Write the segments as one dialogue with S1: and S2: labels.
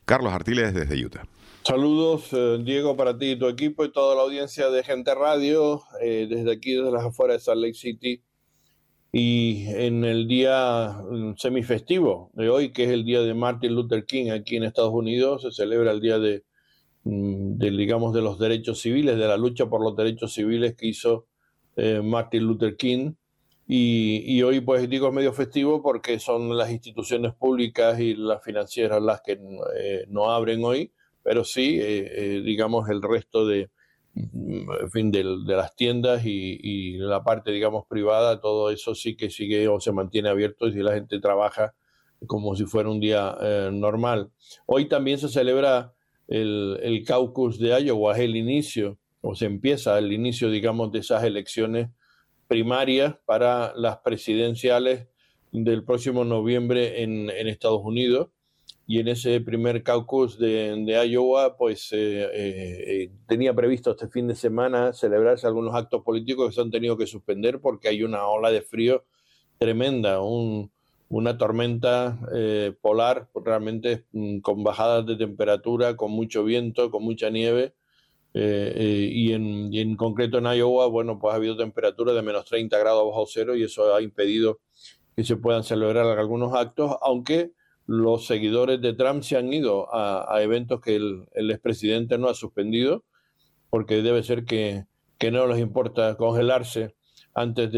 S1: Carlos Artiles desde Utah.
S2: Saludos, Diego, para ti y tu equipo y toda la audiencia de Gente Radio, desde aquí, desde las afueras de Salt Lake City. Y en el día semifestivo de hoy, que es el día de Martin Luther King aquí en Estados Unidos, se celebra el día digamos, de los derechos civiles, de la lucha por los derechos civiles que hizo Martin Luther King. Y hoy, pues digo, es medio festivo porque son las instituciones públicas y las financieras las que no abren hoy, pero sí, digamos, el resto en fin, de las tiendas y la parte, digamos, privada, todo eso sí que sigue o se mantiene abierto y la gente trabaja como si fuera un día normal. Hoy también se celebra el caucus de Iowa, es el inicio, o se empieza el inicio, digamos, de esas elecciones primarias para las presidenciales del próximo noviembre en Estados Unidos. Y en ese primer caucus de Iowa, pues tenía previsto este fin de semana celebrarse algunos actos políticos que se han tenido que suspender porque hay una ola de frío tremenda, una tormenta polar realmente con bajadas de temperatura, con mucho viento, con mucha nieve. Y en concreto en Iowa, bueno, pues ha habido temperaturas de menos 30 grados bajo cero y eso ha impedido que se puedan celebrar algunos actos, aunque los seguidores de Trump se han ido a eventos que el expresidente no ha suspendido, porque debe ser que no les importa congelarse antes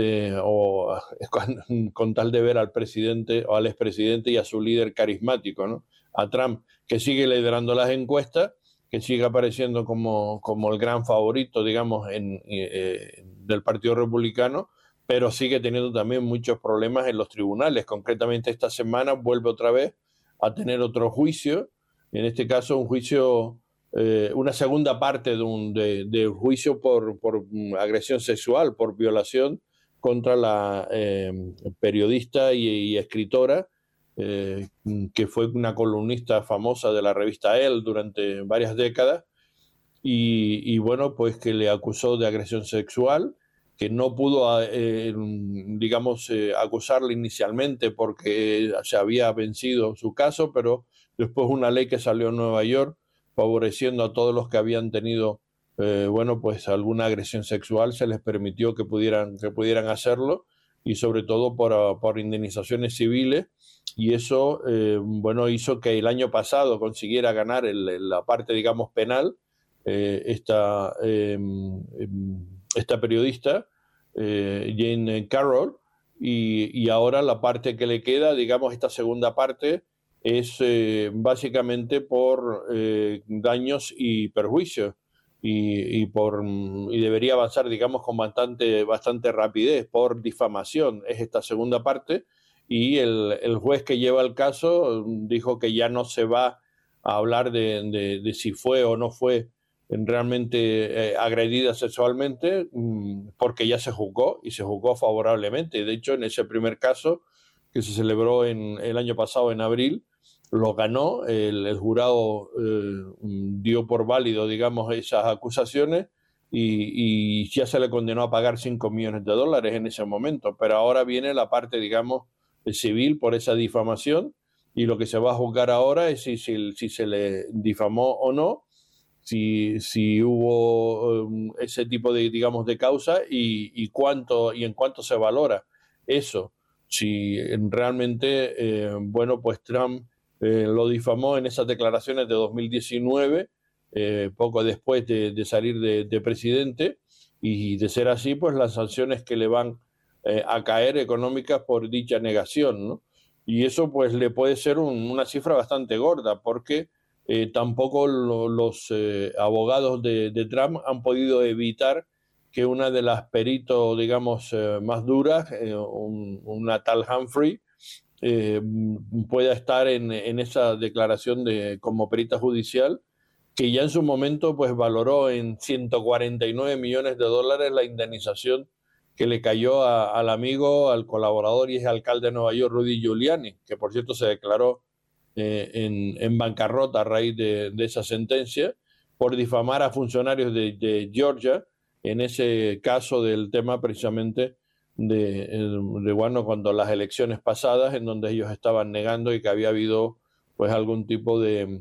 S2: con tal de ver al presidente o al expresidente y a su líder carismático, ¿no? A Trump, que sigue liderando las encuestas, que sigue apareciendo como el gran favorito, digamos, del Partido Republicano, pero sigue teniendo también muchos problemas en los tribunales. Concretamente esta semana vuelve otra vez a tener otro juicio, en este caso un juicio, una segunda parte de juicio por agresión sexual, por violación contra la periodista y escritora, que fue una columnista famosa de la revista Elle durante varias décadas, y bueno, pues que le acusó de agresión sexual, que no pudo, digamos, acusarle inicialmente porque se había vencido su caso, pero después una ley que salió en Nueva York favoreciendo a todos los que habían tenido, bueno, pues alguna agresión sexual, se les permitió que pudieran hacerlo, y sobre todo por indemnizaciones civiles, y eso, bueno, hizo que el año pasado consiguiera ganar la parte, digamos, penal, esta periodista, Jane Carroll, y ahora la parte que le queda, digamos, esta segunda parte, es básicamente por daños y perjuicios, y debería avanzar, digamos, con bastante rapidez por difamación. Es esta segunda parte, y el juez que lleva el caso dijo que ya no se va a hablar de si fue o no fue realmente agredida sexualmente, porque ya se juzgó y se juzgó favorablemente. De hecho, en ese primer caso que se celebró el año pasado en abril, lo ganó, el jurado dio por válido, digamos, esas acusaciones, y ya se le condenó a pagar $5 millones en ese momento, pero ahora viene la parte, digamos, civil por esa difamación, y lo que se va a juzgar ahora es si se le difamó o no, si hubo ese tipo de, digamos, de causa, y en cuánto se valora eso. Si realmente, bueno, pues Trump lo difamó en esas declaraciones de 2019, poco después de salir de presidente, y de ser así, pues las sanciones que le van a caer económicas por dicha negación, ¿no? Y eso pues le puede ser una cifra bastante gorda, porque tampoco los abogados de Trump han podido evitar que una de las peritos, digamos, más duras, una tal Humphrey, pueda estar en esa declaración como perita judicial, que ya en su momento pues valoró en $149 millones la indemnización que le cayó al amigo, al colaborador y ex alcalde de Nueva York, Rudy Giuliani, que por cierto se declaró en bancarrota a raíz de esa sentencia, por difamar a funcionarios de Georgia, en ese caso del tema precisamente bueno, cuando las elecciones pasadas, en donde ellos estaban negando y que había habido pues algún tipo de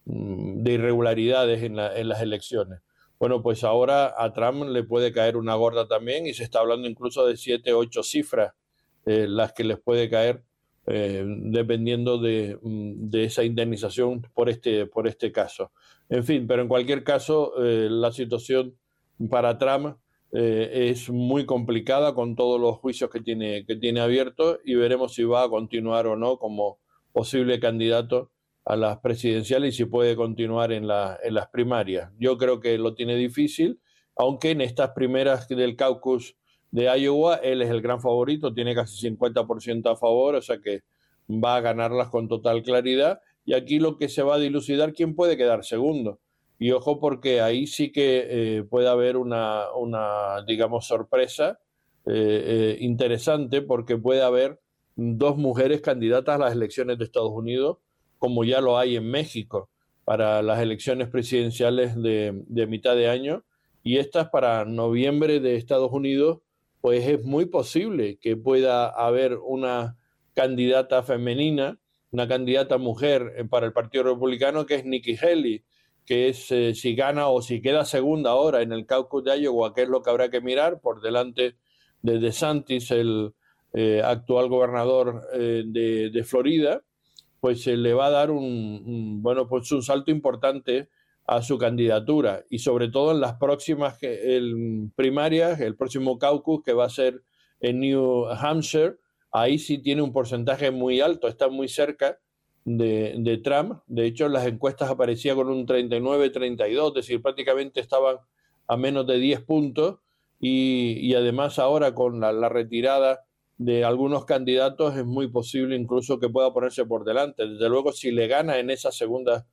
S2: de irregularidades en las elecciones. Bueno, pues ahora a Trump le puede caer una gorda también y se está hablando incluso de 7, 8 cifras las que les puede caer dependiendo de esa indemnización por este caso. En fin, pero en cualquier caso, la situación para Trump es muy complicada con todos los juicios que tiene abiertos y veremos si va a continuar o no como posible candidato a las presidenciales y si puede continuar en las primarias. Yo creo que lo tiene difícil, aunque en estas primeras del caucus de Iowa él es el gran favorito, tiene casi 50% a favor, o sea que va a ganarlas con total claridad. Y aquí lo que se va a dilucidar quién puede quedar segundo. Y ojo porque ahí sí que puede haber digamos, sorpresa interesante porque puede haber dos mujeres candidatas a las elecciones de Estados Unidos, como ya lo hay en México para las elecciones presidenciales de mitad de año, y estas para noviembre de Estados Unidos, pues es muy posible que pueda haber una candidata femenina, una candidata mujer para el Partido Republicano, que es Nikki Haley, que es si gana o si queda segunda ahora en el caucus de Iowa, que es lo que habrá que mirar, por delante de DeSantis, el actual gobernador de Florida, pues se le va a dar bueno, pues un salto importante a su candidatura y sobre todo en las próximas primarias, el próximo caucus que va a ser en New Hampshire, ahí sí tiene un porcentaje muy alto, está muy cerca de Trump. De hecho, en las encuestas aparecía con un 39-32, es decir, prácticamente estaban a menos de 10 puntos y además ahora con la retirada de algunos candidatos es muy posible incluso que pueda ponerse por delante. Desde luego, si le gana en esas segundas,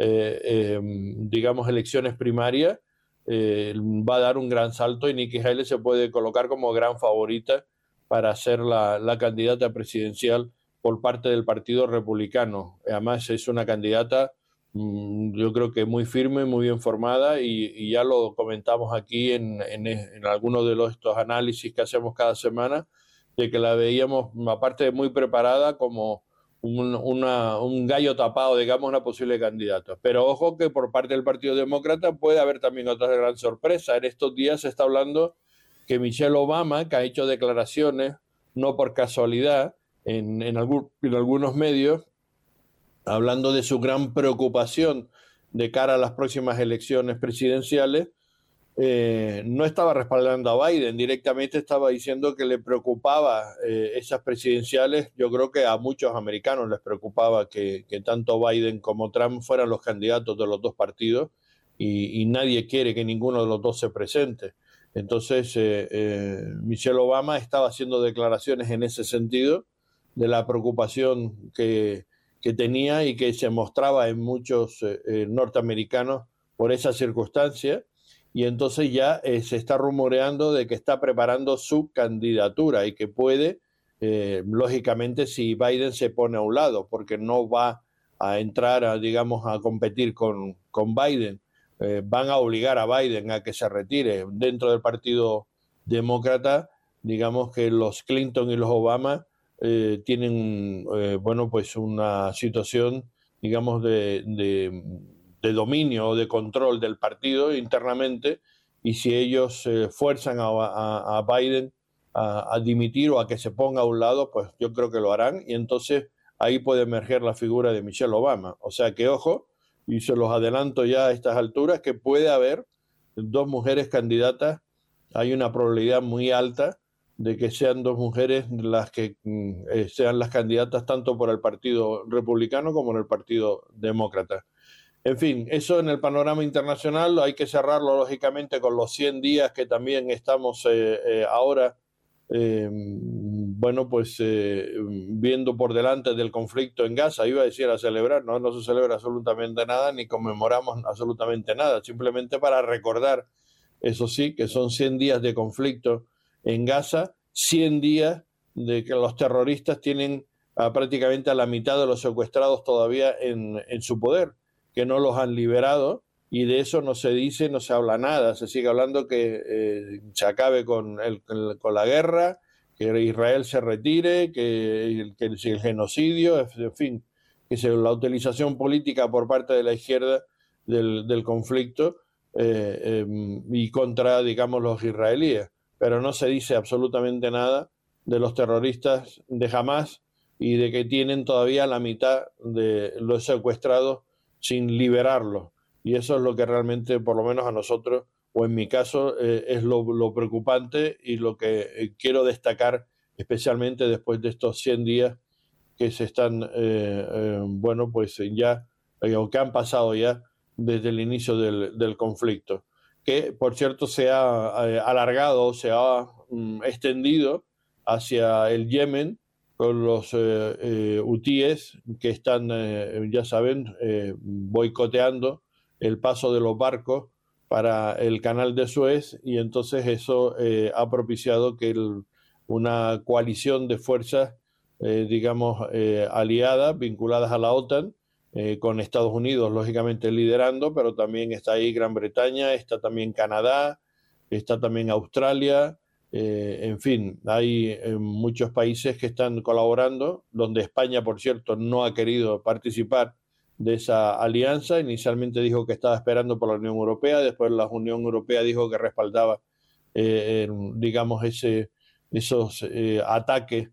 S2: digamos, elecciones primarias, va a dar un gran salto y Nikki Haley se puede colocar como gran favorita para ser la candidata presidencial por parte del Partido Republicano. Además, es una candidata, yo creo que muy firme, muy bien formada y ya lo comentamos aquí en algunos de estos análisis que hacemos cada semana, de que la veíamos, aparte de muy preparada, como un gallo tapado, digamos, una posible candidata. Pero ojo que por parte del Partido Demócrata puede haber también otra gran sorpresa. En estos días se está hablando que Michelle Obama, que ha hecho declaraciones, no por casualidad, en algunos medios, hablando de su gran preocupación de cara a las próximas elecciones presidenciales, no estaba respaldando a Biden, directamente estaba diciendo que le preocupaba esas presidenciales. Yo creo que a muchos americanos les preocupaba que tanto Biden como Trump fueran los candidatos de los dos partidos y nadie quiere que ninguno de los dos se presente. Entonces, Michelle Obama estaba haciendo declaraciones en ese sentido de la preocupación que tenía y que se mostraba en muchos norteamericanos por esa circunstancia y entonces ya se está rumoreando de que está preparando su candidatura y que puede, lógicamente, si Biden se pone a un lado, porque no va a entrar, digamos, a competir con Biden, van a obligar a Biden a que se retire dentro del Partido Demócrata. Digamos que los Clinton y los Obama tienen, bueno, pues una situación, digamos, de dominio o de control del partido internamente, y si ellos fuerzan a Biden a dimitir o a que se ponga a un lado, pues yo creo que lo harán, y entonces ahí puede emerger la figura de Michelle Obama. O sea que ojo, y se los adelanto ya a estas alturas, que puede haber dos mujeres candidatas. Hay una probabilidad muy alta de que sean dos mujeres las que sean las candidatas tanto por el Partido Republicano como en el Partido Demócrata. En fin, eso en el panorama internacional hay que cerrarlo lógicamente con los 100 días que también estamos ahora, bueno, pues viendo por delante del conflicto en Gaza. Iba a decir a celebrar, no se celebra absolutamente nada ni conmemoramos absolutamente nada, simplemente para recordar, eso sí, que son 100 días de conflicto en Gaza, 100 días de que los terroristas tienen prácticamente a la mitad de los secuestrados todavía en su poder, que no los han liberado, y de eso no se dice, no se habla nada. Se sigue hablando que se acabe con la guerra, que Israel se retire, que el genocidio, en fin, que es la utilización política por parte de la izquierda del conflicto y contra, digamos, los israelíes. Pero no se dice absolutamente nada de los terroristas de Hamás y de que tienen todavía la mitad de los secuestrados sin liberarlos. Y eso es lo que realmente, por lo menos a nosotros, o en mi caso, es lo preocupante y lo que quiero destacar, especialmente después de estos 100 días que se están, bueno, pues ya, o que han pasado ya desde el inicio del conflicto, que por cierto se ha alargado, se ha extendido hacia el Yemen con los hutíes que están, ya saben, boicoteando el paso de los barcos para el canal de Suez, y entonces eso ha propiciado que una coalición de fuerzas digamos, aliadas, vinculadas a la OTAN, con Estados Unidos, lógicamente, liderando, pero también está ahí Gran Bretaña, está también Canadá, está también Australia, en fin, hay muchos países que están colaborando, donde España, por cierto, no ha querido participar de esa alianza. Inicialmente dijo que estaba esperando por la Unión Europea, después la Unión Europea dijo que respaldaba, digamos, esos ataques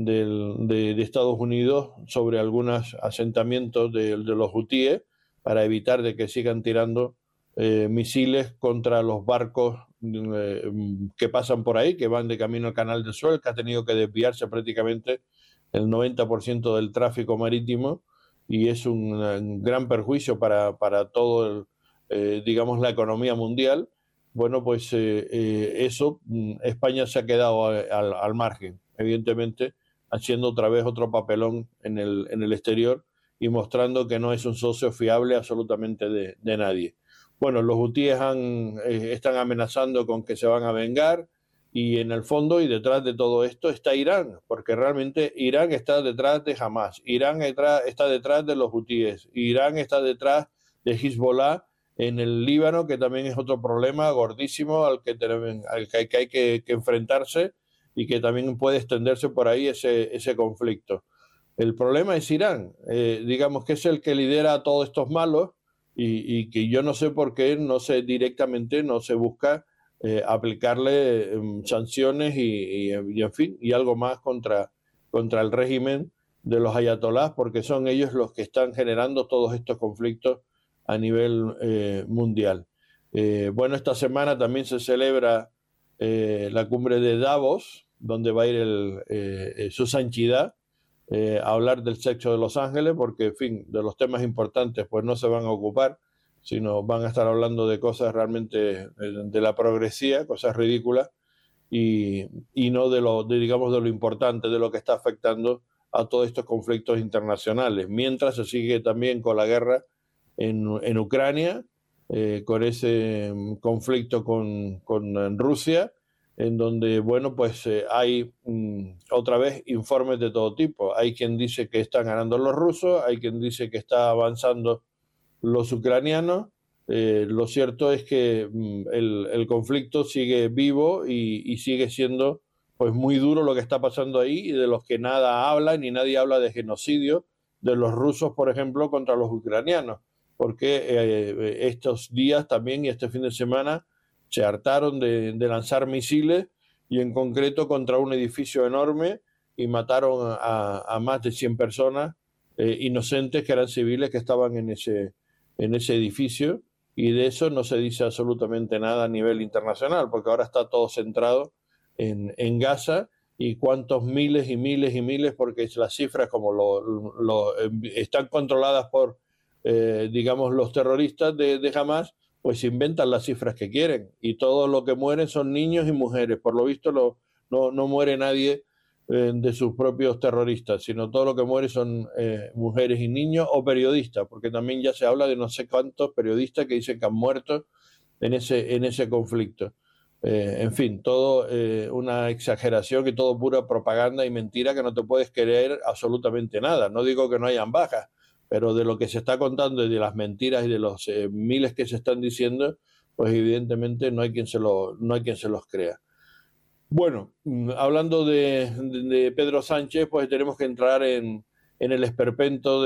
S2: de Estados Unidos sobre algunos asentamientos de los hutíes para evitar de que sigan tirando misiles contra los barcos que pasan por ahí, que van de camino al canal de Suez, que ha tenido que desviarse prácticamente el 90% del tráfico marítimo, y es un gran perjuicio para todo, digamos, la economía mundial. Bueno, pues eso, España se ha quedado al margen, evidentemente, haciendo otra vez otro papelón en el exterior y mostrando que no es un socio fiable absolutamente de nadie. Bueno, los hutíes están amenazando con que se van a vengar, y en el fondo y detrás de todo esto está Irán, porque realmente Irán está detrás de Hamas, Irán está detrás de los hutíes, Irán está detrás de Hezbollah en el Líbano, que también es otro problema gordísimo al que hay que enfrentarse, y que también puede extenderse por ahí ese conflicto. El problema es Irán, digamos que es el que lidera a todos estos malos, y que yo no sé por qué directamente no se busca aplicarle sanciones y, en fin, y algo más contra el régimen de los ayatolás, porque son ellos los que están generando todos estos conflictos a nivel mundial. Bueno, esta semana también se celebra la cumbre de Davos, donde va a ir su santidad a hablar del sexo de Los Ángeles, porque, en fin, de los temas importantes pues no se van a ocupar, sino van a estar hablando de cosas realmente de la progresía, cosas ridículas, y no digamos, de lo importante, de lo que está afectando a todos estos conflictos internacionales. Mientras se sigue también con la guerra en Ucrania, con ese conflicto con Rusia, en donde, bueno, pues hay otra vez informes de todo tipo. Hay quien dice que están ganando los rusos, hay quien dice que está avanzando los ucranianos. Lo cierto es que el conflicto sigue vivo y sigue siendo pues muy duro lo que está pasando ahí, y de los que nada habla, ni nadie habla de genocidio de los rusos, por ejemplo, contra los ucranianos, porque estos días también y este fin de semana se hartaron de lanzar misiles, y en concreto contra un edificio enorme, y mataron a más de 100 personas inocentes, que eran civiles, que estaban en ese edificio, y de eso no se dice absolutamente nada a nivel internacional, porque ahora está todo centrado en Gaza, y cuántos miles y miles y miles, porque las cifras como están controladas por, digamos, los terroristas de Hamas, pues inventan las cifras que quieren, y todo lo que mueren son niños y mujeres. Por lo visto no muere nadie de sus propios terroristas, sino todo lo que muere son mujeres y niños, o periodistas, porque también ya se habla de no sé cuántos periodistas que dicen que han muerto en ese conflicto. En fin, todo una exageración, y todo pura propaganda y mentira, que no te puedes creer absolutamente nada. No digo que no hayan bajas, pero de lo que se está contando y de las mentiras y de los miles que se están diciendo, pues evidentemente no hay quien se los crea. Bueno, hablando de Pedro Sánchez, pues tenemos que entrar en el esperpento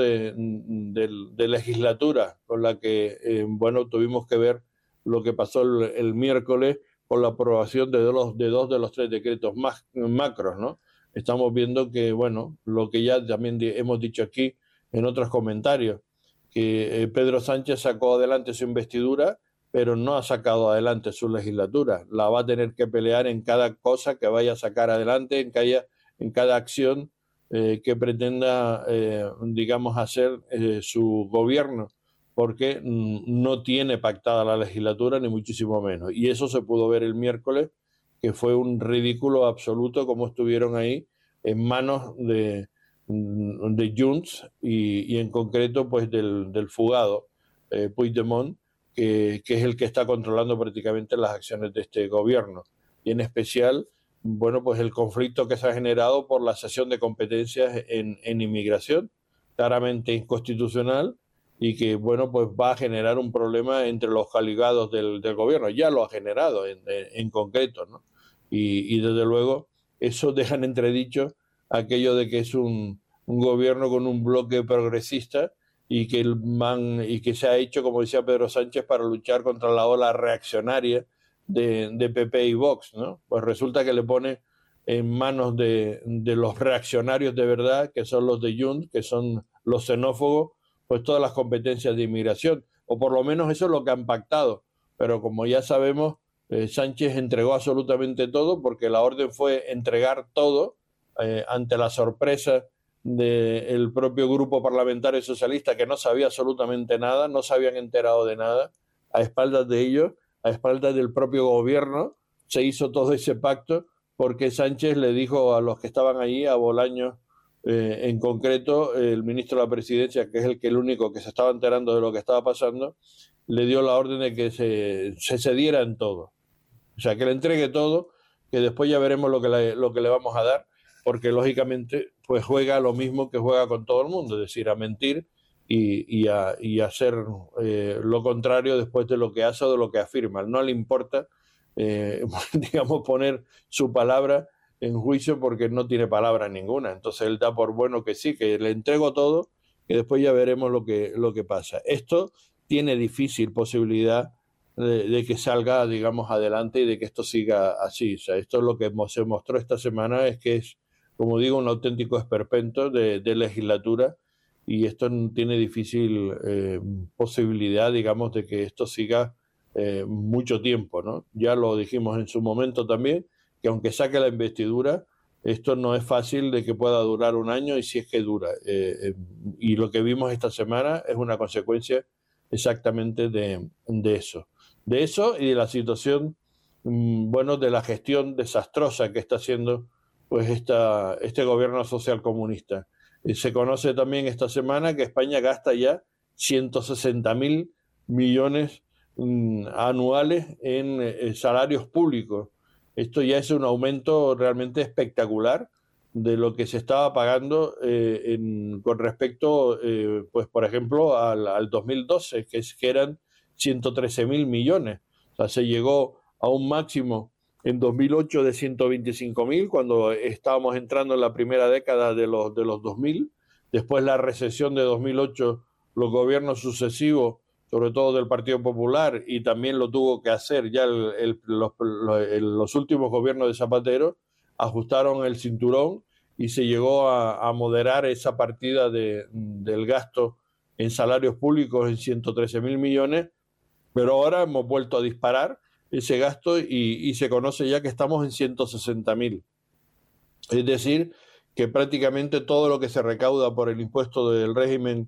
S2: de legislatura, con la que, bueno, tuvimos que ver lo que pasó el miércoles con la aprobación de dos de los tres decretos más macros, ¿no? Estamos viendo que, bueno, lo que ya también hemos dicho aquí en otros comentarios, que Pedro Sánchez sacó adelante su investidura, pero no ha sacado adelante su legislatura. La va a tener que pelear en cada cosa que vaya a sacar adelante, en cada acción que pretenda, digamos, hacer su gobierno, porque no tiene pactada la legislatura, ni muchísimo menos. Y eso se pudo ver el miércoles, que fue un ridículo absoluto como estuvieron ahí en manos de Junts y en concreto pues del fugado Puigdemont, que es el que está controlando prácticamente las acciones de este gobierno. Y en especial, bueno, pues el conflicto que se ha generado por la cesión de competencias en inmigración, claramente inconstitucional, y que, bueno, pues va a generar un problema entre los coaligados del gobierno. Ya lo ha generado en concreto, ¿no? Y desde luego eso deja en entredicho aquello de que es un gobierno con un bloque progresista y que se ha hecho, como decía Pedro Sánchez, para luchar contra la ola reaccionaria de PP y Vox, ¿no? Pues resulta que le pone en manos de los reaccionarios de verdad, que son los de Junts, que son los xenófobos, pues todas las competencias de inmigración, o por lo menos eso es lo que han pactado. Pero como ya sabemos, Sánchez entregó absolutamente todo, porque la orden fue entregar todo ante la sorpresa del propio grupo parlamentario socialista, que no sabía absolutamente nada, no se habían enterado de nada, a espaldas de ellos, a espaldas del propio gobierno, se hizo todo ese pacto, porque Sánchez le dijo a los que estaban allí, a Bolaños en concreto, el ministro de la Presidencia, que es el único que se estaba enterando de lo que estaba pasando, le dio la orden de que se cediera en todo. O sea, que le entregue todo, que después ya veremos lo que le vamos a dar, porque lógicamente pues juega lo mismo que juega con todo el mundo, es decir, a mentir y a hacer lo contrario después de lo que hace o de lo que afirma. No le importa, digamos, poner su palabra en juicio porque no tiene palabra ninguna. Entonces él da por bueno que sí, que le entrego todo, que después ya veremos lo que pasa. Esto tiene difícil posibilidad de que salga, digamos, adelante y de que esto siga así. O sea, esto es lo que se mostró esta semana, es que es, como digo, un auténtico esperpento de legislatura, y esto tiene difícil posibilidad, digamos, de que esto siga mucho tiempo, ¿no? Ya lo dijimos en su momento también, que aunque saque la investidura, esto no es fácil de que pueda durar un año, y si es que dura. Y lo que vimos esta semana es una consecuencia exactamente de eso. De eso y de la situación, bueno, de la gestión desastrosa que está haciendo pues este gobierno social comunista. Se conoce también esta semana que España gasta ya 160.000 millones anuales en salarios públicos. Esto ya es un aumento realmente espectacular de lo que se estaba pagando con respecto, pues por ejemplo, al 2012, que eran 113.000 millones. O sea, se llegó a un máximo en 2008 de 125.000, cuando estábamos entrando en la primera década de los 2000. Después la recesión de 2008, los gobiernos sucesivos, sobre todo del Partido Popular, y también lo tuvo que hacer ya los últimos gobiernos de Zapatero, ajustaron el cinturón y se llegó a moderar esa partida del gasto en salarios públicos en 113.000 millones, pero ahora hemos vuelto a disparar ese gasto y se conoce ya que estamos en 160.000. Es decir, que prácticamente todo lo que se recauda por el impuesto del régimen,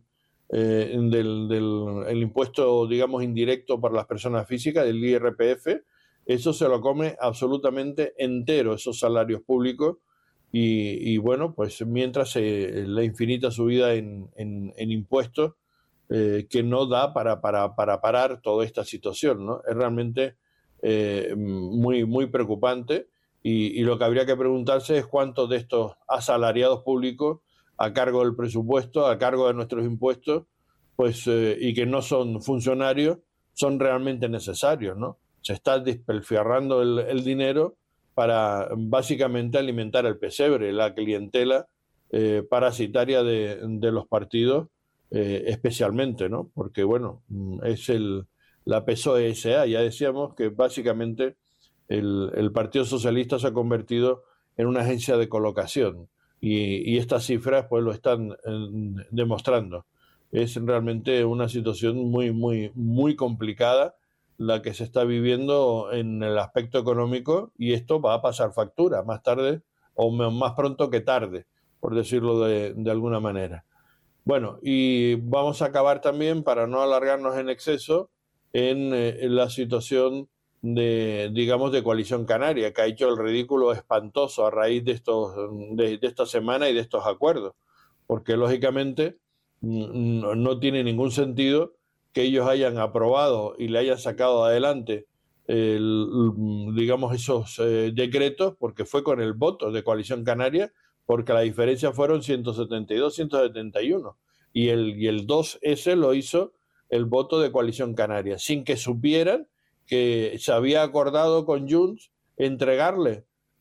S2: el impuesto, digamos, indirecto para las personas físicas, del IRPF, eso se lo come absolutamente entero, esos salarios públicos. Y bueno, pues mientras la infinita subida en impuestos, que no da para parar toda esta situación, ¿no? Es realmente muy preocupante, y lo que habría que preguntarse es cuántos de estos asalariados públicos a cargo del presupuesto, a cargo de nuestros impuestos, pues y que no son funcionarios, son realmente necesarios, ¿no? Se está despilfarrando el dinero para básicamente alimentar el pesebre, la clientela parasitaria de los partidos, especialmente, ¿no? Porque, bueno, es la PSOE-SA. Ya decíamos que básicamente el Partido Socialista se ha convertido en una agencia de colocación y estas cifras pues lo están demostrando. Es realmente una situación muy, muy, muy complicada la que se está viviendo en el aspecto económico, y esto va a pasar factura más tarde o más pronto que tarde, por decirlo de alguna manera. Bueno, y vamos a acabar también, para no alargarnos en exceso, en la situación de, digamos, de Coalición Canaria, que ha hecho el ridículo espantoso a raíz de esta semana y de estos acuerdos, porque lógicamente no tiene ningún sentido que ellos hayan aprobado y le hayan sacado adelante digamos, esos decretos, porque fue con el voto de Coalición Canaria, porque la diferencia fueron 172, 171, y el 2S lo hizo el voto de Coalición Canaria, sin que supieran que se había acordado con Junts entregarle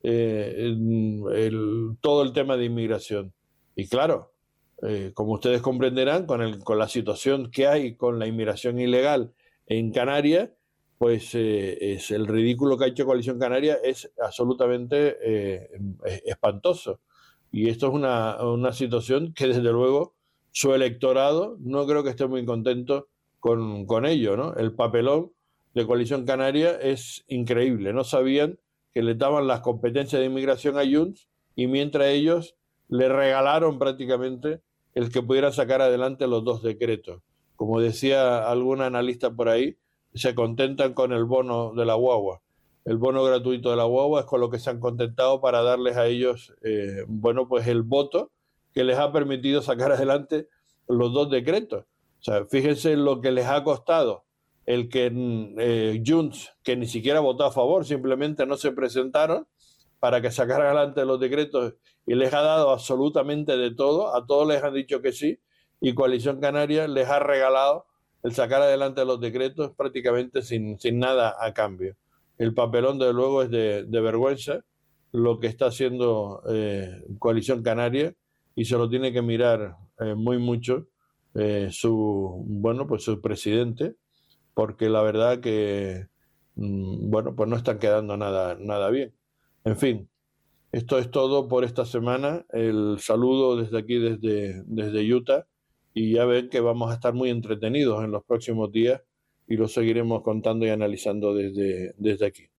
S2: todo el tema de inmigración. Y claro, como ustedes comprenderán, con la situación que hay con la inmigración ilegal en Canarias, pues es el ridículo que ha hecho Coalición Canaria es absolutamente espantoso. Y esto es una situación que, desde luego, su electorado no creo que esté muy contento con ello, ¿no? El papelón de Coalición Canaria es increíble. No sabían que le daban las competencias de inmigración a Junts, y mientras ellos le regalaron prácticamente el que pudiera sacar adelante los dos decretos. Como decía algún analista por ahí, se contentan con el bono de la guagua. El bono gratuito de la guagua es con lo que se han contentado para darles a ellos, bueno, pues el voto que les ha permitido sacar adelante los dos decretos. O sea, fíjense en lo que les ha costado el que Junts, que ni siquiera votó a favor, simplemente no se presentaron para que sacaran adelante los decretos, y les ha dado absolutamente de todo, a todos les han dicho que sí, y Coalición Canaria les ha regalado el sacar adelante los decretos prácticamente sin nada a cambio. El papelón, de luego, es de vergüenza lo que está haciendo Coalición Canaria, y se lo tiene que mirar muy mucho bueno, pues su presidente, porque la verdad que, bueno, pues no están quedando nada bien. En fin, esto es todo por esta semana. El saludo desde aquí, desde Utah, y ya ven que vamos a estar muy entretenidos en los próximos días y lo seguiremos contando y analizando desde aquí.